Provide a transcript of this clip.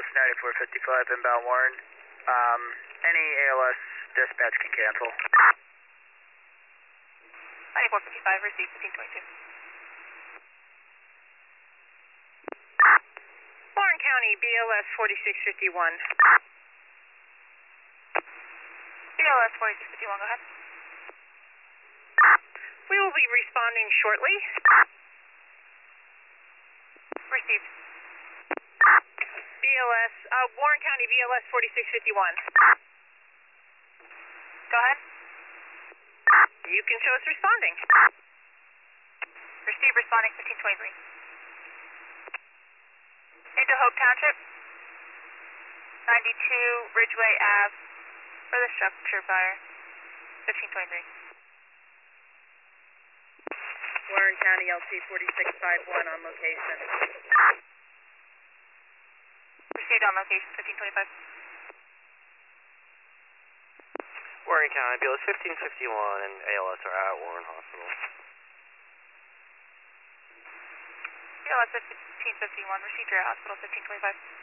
ALS 9455 inbound Warren. Any ALS dispatch can cancel. 9455, receive 1522. Warren County, BLS 4651. BLS 4651, go ahead. We will be responding shortly. Received. BLS, Warren County, BLS 4651. Go ahead. You can show us responding. Receive, responding 1523. Into Hope Township, 92 Ridgeway Ave, for the structure fire, 1523. Warren County, LT 4651 on location. Received on location, 1525. Warren County, BLS 1551 and ALS are at Warren Hospital. BLS 1551, received your hospital, 1525.